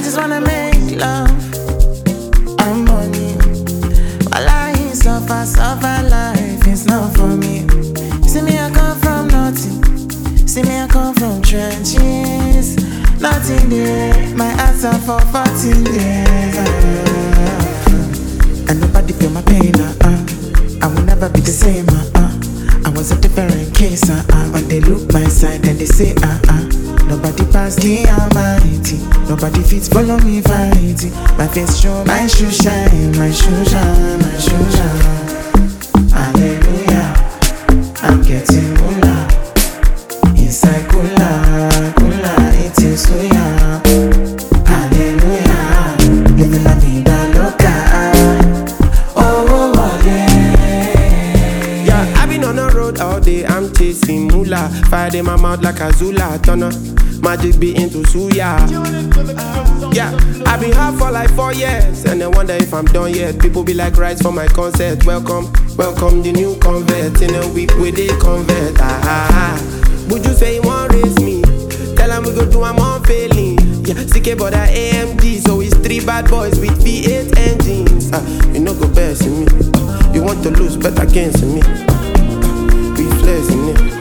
just wanna make love and money. While I suffer life, it's not for me. See me, I come from nothing. See me, I come from trenches. Nothing there, my answer for 14 days. And nobody feel my pain, I will never be the same, I was a different case, but they look my side and they say, nobody pass the Almighty. Nobody fits follow me fighting. My face show, my shoe shine, my shoe shine, my shoe shine. Hallelujah, I'm getting moolah. Inside cooler, eating suya. Hallelujah, living la vida loca. Oh, yeah. Yeah, I've been on the road all day, I'm chasing moolah. Fire in my mouth like a Zula turner. Magic be into suya. Yeah, I've been hard for like 4 years, and I wonder if I'm done yet. People be like rice for my concert. Welcome the new convert. In a week with they convert. Would you say you won't raise me? Tell them we go do I'm on failing. Yeah, CK but that AMG, so it's 3 bad boys with V8 engines. You know go best in me. You want to lose, bet against me. We flexing it.